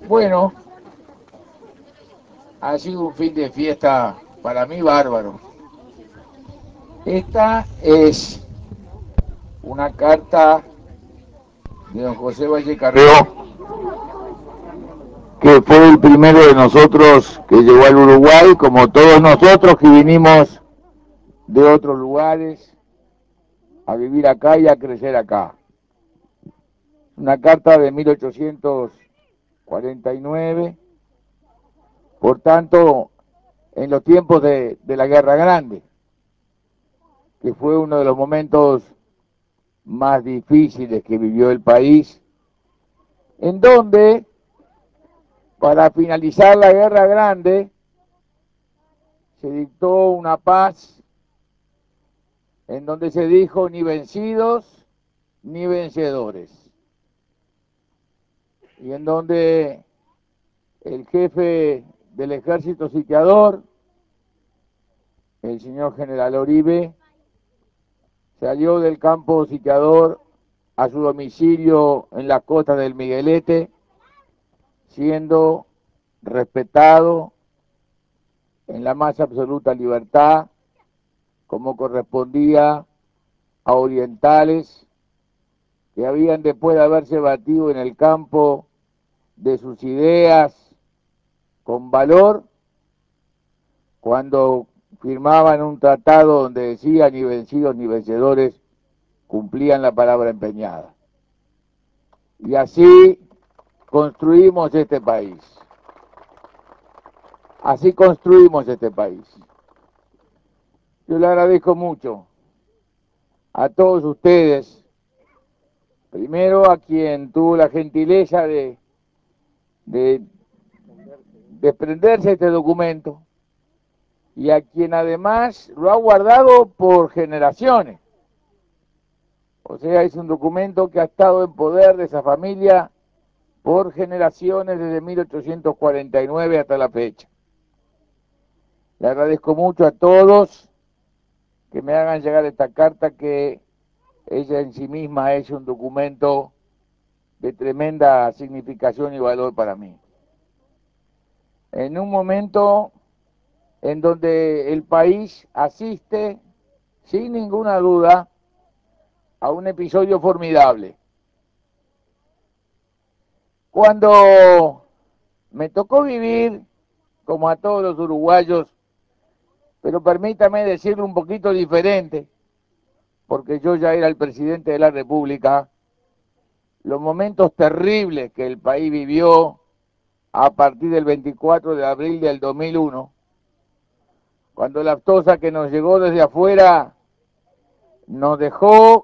Bueno, ha sido un fin de fiesta para mí bárbaro. Esta es una carta de don José Valle Carrió, que fue el primero de nosotros que llegó al Uruguay, como todos nosotros que vinimos de otros lugares a vivir acá y a crecer acá. Una carta de 1849, por tanto, en los tiempos de la Guerra Grande, que fue uno de los momentos más difíciles que vivió el país, en donde, para finalizar la Guerra Grande, se dictó una paz en donde se dijo ni vencidos ni vencedores, y en donde el jefe del ejército sitiador, el señor general Oribe, salió del campo sitiador a su domicilio en la costa del Miguelete, siendo respetado en la más absoluta libertad, como correspondía a orientales que habían, después de haberse batido en el campo de sus ideas con valor, cuando firmaban un tratado donde decía ni vencidos ni vencedores, cumplían la palabra empeñada. Y así construimos este país. Así construimos este país. Yo le agradezco mucho a todos ustedes, primero a quien tuvo la gentileza de desprenderse de este documento y a quien además lo ha guardado por generaciones. O sea, es un documento que ha estado en poder de esa familia por generaciones desde 1849 hasta la fecha. Le agradezco mucho a todos que me hagan llegar esta carta, que ella en sí misma es un documento de tremenda significación y valor para mí. En un momento en donde el país asiste, sin ninguna duda, a un episodio formidable. Cuando me tocó vivir, como a todos los uruguayos, pero permítame decirlo un poquito diferente, porque yo ya era el presidente de la República, los momentos terribles que el país vivió a partir del 24 de abril del 2001, cuando la aftosa que nos llegó desde afuera nos dejó,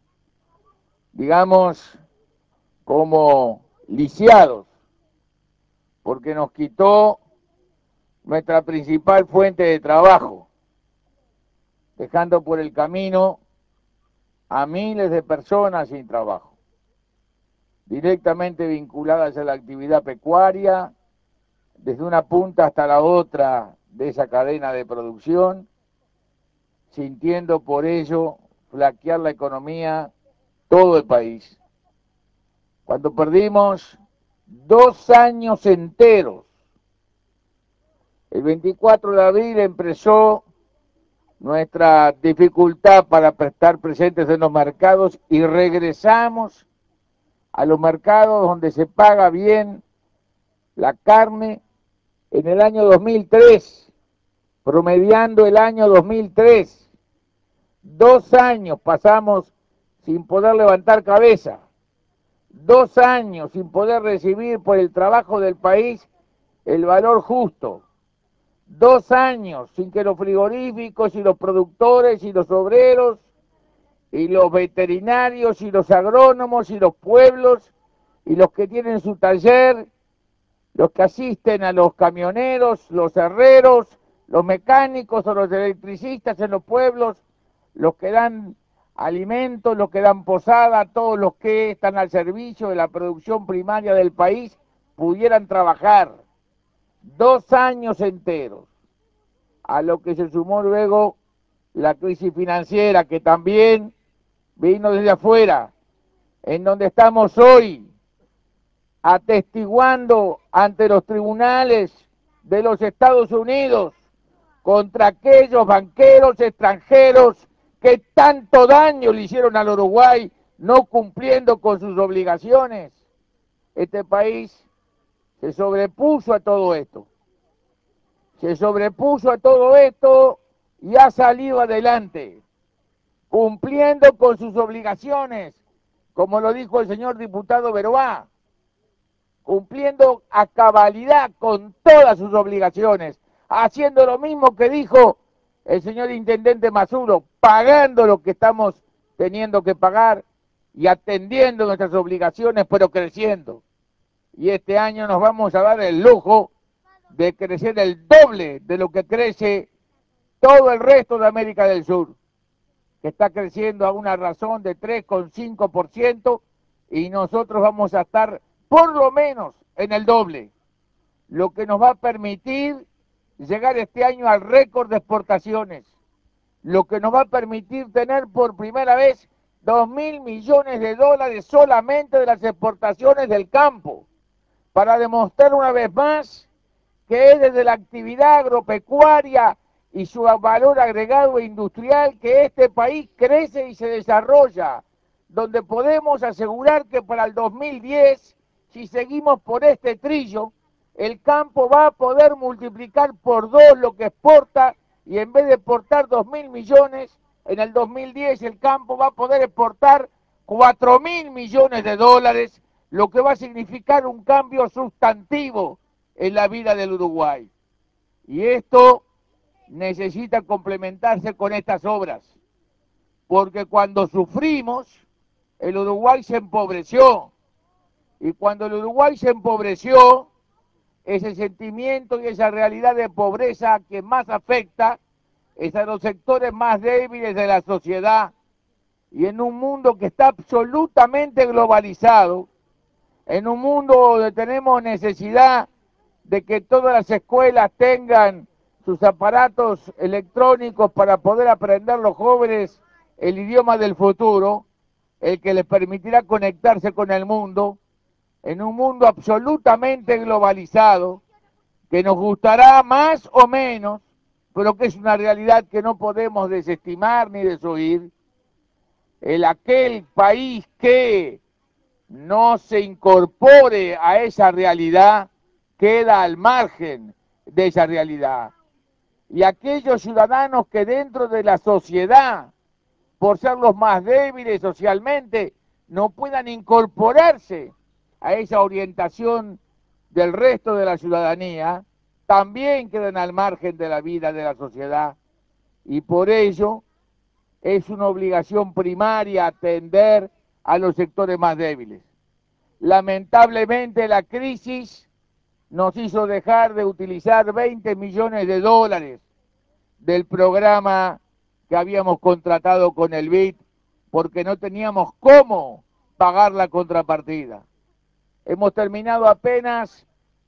digamos, como lisiados, porque nos quitó nuestra principal fuente de trabajo, dejando por el camino a miles de personas sin trabajo, directamente vinculadas a la actividad pecuaria, desde una punta hasta la otra de esa cadena de producción, sintiendo por ello flaquear la economía todo el país. Cuando perdimos 2 años enteros, el 24 de abril empezó nuestra dificultad para estar presentes en los mercados y regresamos a los mercados donde se paga bien la carne en el año 2003, promediando el año 2003. 2 años pasamos sin poder levantar cabeza, 2 años sin poder recibir por el trabajo del país el valor justo, 2 años sin que los frigoríficos y los productores y los obreros y los veterinarios y los agrónomos y los pueblos y los que tienen su taller, los que asisten a los camioneros, los herreros, los mecánicos o los electricistas en los pueblos, los que dan alimentos, los que dan posada, todos los que están al servicio de la producción primaria del país, pudieran trabajar 2 años enteros, a lo que se sumó luego la crisis financiera, que también vino desde afuera, en donde estamos hoy atestiguando ante los tribunales de los Estados Unidos contra aquellos banqueros extranjeros que tanto daño le hicieron al Uruguay no cumpliendo con sus obligaciones. Este país se sobrepuso a todo esto. Se sobrepuso a todo esto y ha salido adelante, cumpliendo con sus obligaciones, como lo dijo el señor diputado Beroá, cumpliendo a cabalidad con todas sus obligaciones, haciendo lo mismo que dijo el señor intendente Mazuro, pagando lo que estamos teniendo que pagar y atendiendo nuestras obligaciones, pero creciendo. Y este año nos vamos a dar el lujo de crecer el doble de lo que crece todo el resto de América del Sur, que está creciendo a una razón de 3,5%, y nosotros vamos a estar por lo menos en el doble, lo que nos va a permitir llegar este año al récord de exportaciones, lo que nos va a permitir tener por primera vez 2.000 millones de dólares solamente de las exportaciones del campo, para demostrar una vez más que es desde la actividad agropecuaria y su valor agregado industrial que este país crece y se desarrolla, donde podemos asegurar que para el 2010, si seguimos por este trillo, el campo va a poder multiplicar por 2 lo que exporta, y en vez de exportar 2.000 millones, en el 2010 el campo va a poder exportar 4.000 millones de dólares, lo que va a significar un cambio sustantivo en la vida del Uruguay. Y esto necesita complementarse con estas obras, porque cuando sufrimos, el Uruguay se empobreció, y cuando el Uruguay se empobreció, ese sentimiento y esa realidad de pobreza que más afecta es a los sectores más débiles de la sociedad, y en un mundo que está absolutamente globalizado, en un mundo donde tenemos necesidad de que todas las escuelas tengan sus aparatos electrónicos para poder aprender los jóvenes el idioma del futuro, el que les permitirá conectarse con el mundo, en un mundo absolutamente globalizado, que nos gustará más o menos, pero que es una realidad que no podemos desestimar ni desoír. Aquel país que no se incorpore a esa realidad queda al margen de esa realidad. Y aquellos ciudadanos que dentro de la sociedad, por ser los más débiles socialmente, no puedan incorporarse a esa orientación del resto de la ciudadanía, también quedan al margen de la vida de la sociedad. Y por ello es una obligación primaria atender a los sectores más débiles. Lamentablemente la crisis nos hizo dejar de utilizar 20 millones de dólares del programa que habíamos contratado con el BID, porque no teníamos cómo pagar la contrapartida. Hemos terminado apenas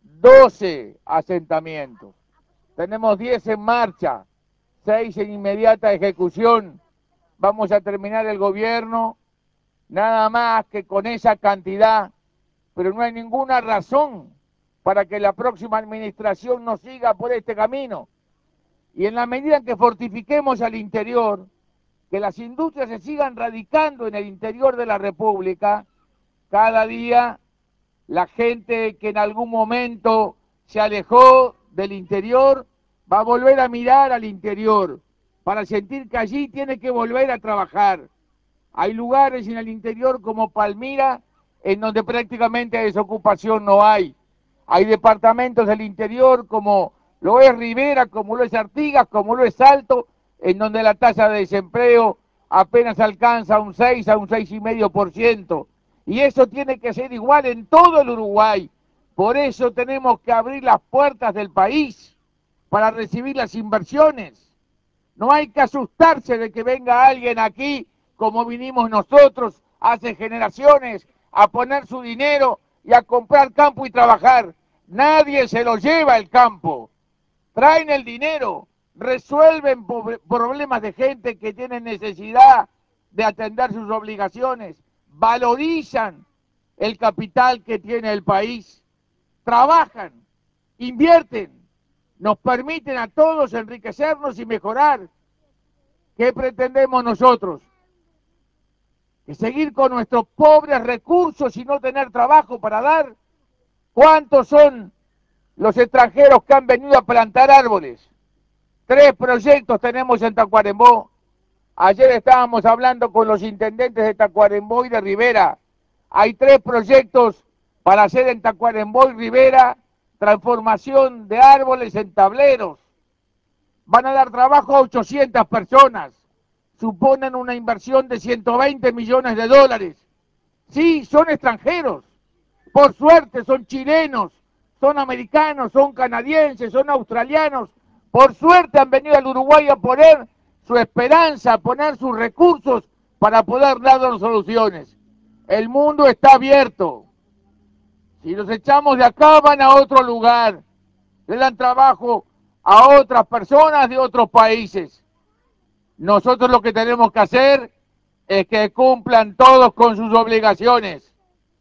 12 asentamientos. Tenemos 10 en marcha, 6 en inmediata ejecución. Vamos a terminar el gobierno nada más que con esa cantidad, pero no hay ninguna razón para que la próxima administración no siga por este camino. Y en la medida en que fortifiquemos al interior, que las industrias se sigan radicando en el interior de la República, cada día la gente que en algún momento se alejó del interior va a volver a mirar al interior para sentir que allí tiene que volver a trabajar. Hay lugares en el interior como Palmira en donde prácticamente desocupación no hay. Hay departamentos del interior como lo es Rivera, como lo es Artigas, como lo es Salto, en donde la tasa de desempleo apenas alcanza a un 6, a un 6,5%. Y eso tiene que ser igual en todo el Uruguay. Por eso tenemos que abrir las puertas del país para recibir las inversiones. No hay que asustarse de que venga alguien aquí, como vinimos nosotros hace generaciones, a poner su dinero y a comprar campo y trabajar. Nadie se lo lleva el campo. Traen el dinero, resuelven problemas de gente que tiene necesidad de atender sus obligaciones, valorizan el capital que tiene el país, trabajan, invierten, nos permiten a todos enriquecernos y mejorar. ¿Qué pretendemos nosotros? ¿Que seguir con nuestros pobres recursos y no tener trabajo para dar? ¿Cuántos son los extranjeros que han venido a plantar árboles? 3 proyectos tenemos en Tacuarembó. Ayer estábamos hablando con los intendentes de Tacuarembó y de Rivera. Hay 3 proyectos para hacer en Tacuarembó y Rivera transformación de árboles en tableros. Van a dar trabajo a 800 personas. Suponen una inversión de 120 millones de dólares. Sí, son extranjeros. Por suerte son chilenos, son americanos, son canadienses, son australianos. Por suerte han venido al Uruguay a poner su esperanza, a poner sus recursos para poder darnos soluciones. El mundo está abierto. Si los echamos de acá van a otro lugar. Le dan trabajo a otras personas de otros países. Nosotros lo que tenemos que hacer es que cumplan todos con sus obligaciones,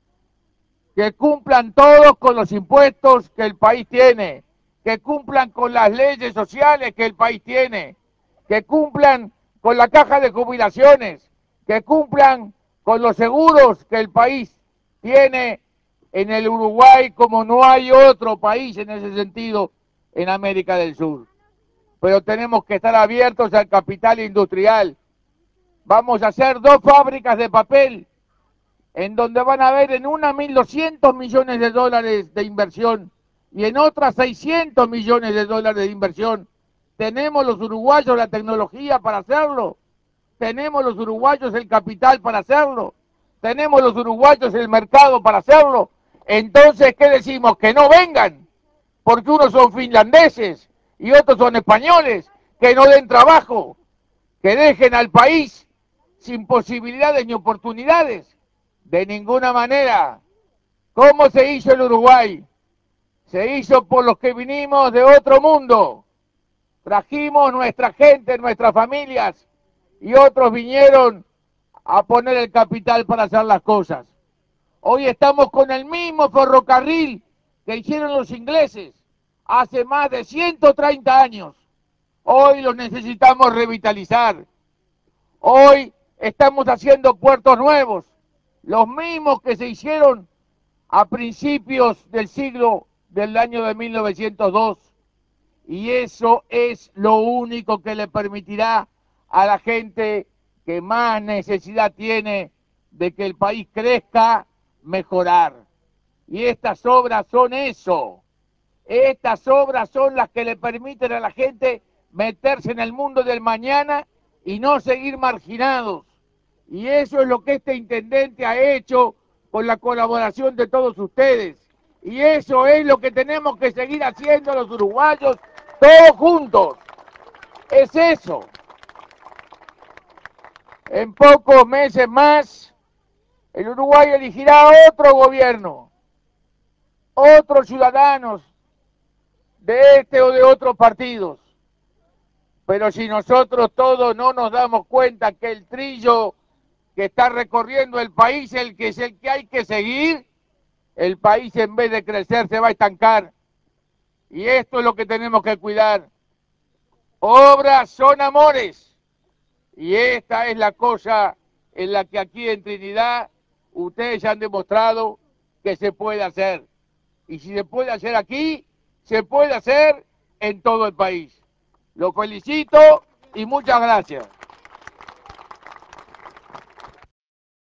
que cumplan todos con los impuestos que el país tiene, que cumplan con las leyes sociales que el país tiene, que cumplan con la caja de jubilaciones, que cumplan con los seguros que el país tiene en el Uruguay como no hay otro país en ese sentido en América del Sur. Pero tenemos que estar abiertos al capital industrial. Vamos a hacer 2 fábricas de papel, en donde van a haber en una 1.200 millones de dólares de inversión y en otras 600 millones de dólares de inversión. ¿Tenemos los uruguayos la tecnología para hacerlo? ¿Tenemos los uruguayos el capital para hacerlo? ¿Tenemos los uruguayos el mercado para hacerlo? Entonces, ¿qué decimos? Que no vengan, porque unos son finlandeses y otros son españoles, que no den trabajo, que dejen al país sin posibilidades ni oportunidades. De ninguna manera. ¿Cómo se hizo el Uruguay? Se hizo por los que vinimos de otro mundo. Trajimos nuestra gente, nuestras familias, y otros vinieron a poner el capital para hacer las cosas. Hoy estamos con el mismo ferrocarril que hicieron los ingleses hace más de 130 años. Hoy los necesitamos revitalizar. Hoy estamos haciendo puertos nuevos, los mismos que se hicieron a principios del año de 1902. Y eso es lo único que le permitirá a la gente que más necesidad tiene de que el país crezca, mejorar. Y estas obras son eso. Estas obras son las que le permiten a la gente meterse en el mundo del mañana y no seguir marginados. Y eso es lo que este intendente ha hecho con la colaboración de todos ustedes. Y eso es lo que tenemos que seguir haciendo los uruguayos, todos juntos. Es eso. En pocos meses más, el Uruguay elegirá otro gobierno, otros ciudadanos de este o de otros partidos. Pero si nosotros todos no nos damos cuenta que el trillo que está recorriendo el país es el que hay que seguir, el país en vez de crecer se va a estancar. Y esto es lo que tenemos que cuidar. Obras son amores. Y esta es la cosa en la que aquí en Trinidad ustedes ya han demostrado que se puede hacer. Y si se puede hacer aquí, se puede hacer en todo el país. Los felicito y muchas gracias.